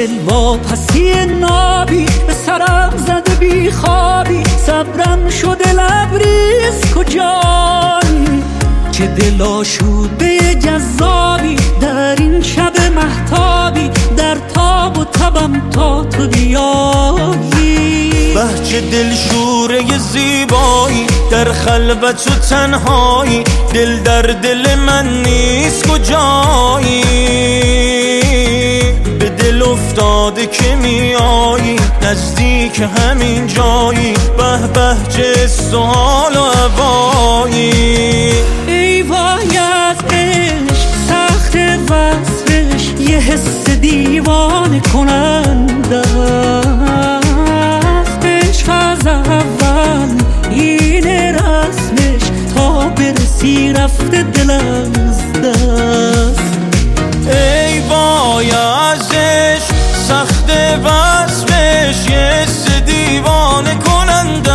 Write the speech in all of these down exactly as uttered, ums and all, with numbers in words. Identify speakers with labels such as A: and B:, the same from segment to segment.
A: دل واپسی نابی به سرم زده بی خوابی، صبرم شده لبریز کجایی؟ چه دل آشوده جذابی در این شب مهتابی، در تاب و تبم تا تو بیایی.
B: بهچه دلشوره زیبایی در خلوت و تنهایی، دل در دل من نیست کجایی؟ به دل افتاده که میایی نزدیک همین جایی، به به چه سوال و هوایی.
A: ای وای از عشق سخت وصفش، یه حس دیوانه کننده است. عشق از اول اینه رسمش، تا برسی رفته دل از دست.
B: ای وای از عشق سخت وصفش، یه حس دیوانه کننده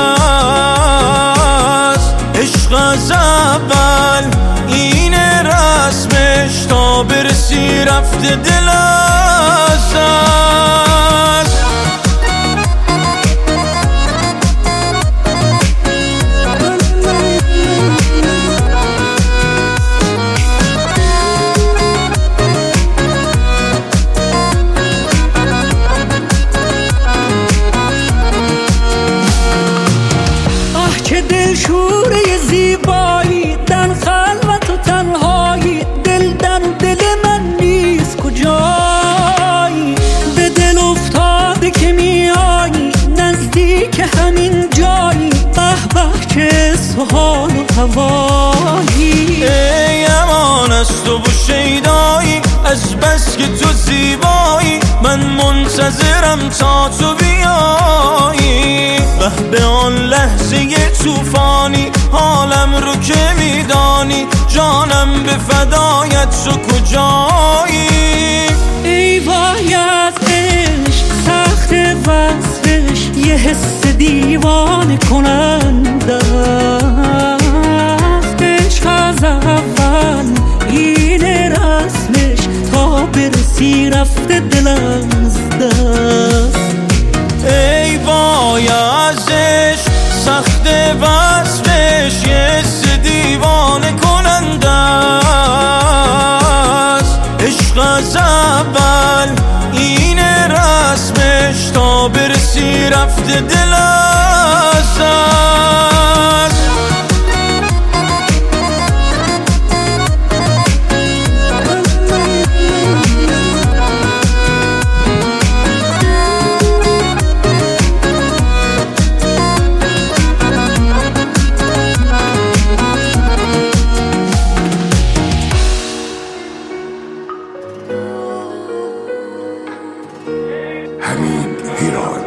B: است. عشق از اول اینه رسمش، تا برسی رفته دل از دست.
A: دلشوره زیبایی در خلوت و تنهایی، دل در دل من نیست کجایی؟ به دل افتاده که میایی نزدیک همین جایی، به به چه سوال و هوایی.
B: ای امان از تو و شیدایی، از بس که تو زیبایی من منتظرم تا تو بیایی. به به آن لحظه طوفانی حالم رو که میدانی، جانم به فدایت تو کجایی؟
A: ای وای از عشق سخت وصفش، یه حس دیوانه کننده است. عشق از اول اینه رسمش، تا برسی رفته دل از دست.
B: ای وای از عشق سخت وصفش، یه حس دیوانه کننده است. عشق از اول اینه رسمش، تا برسی رفته دل از دست.
C: Hamid Hiran.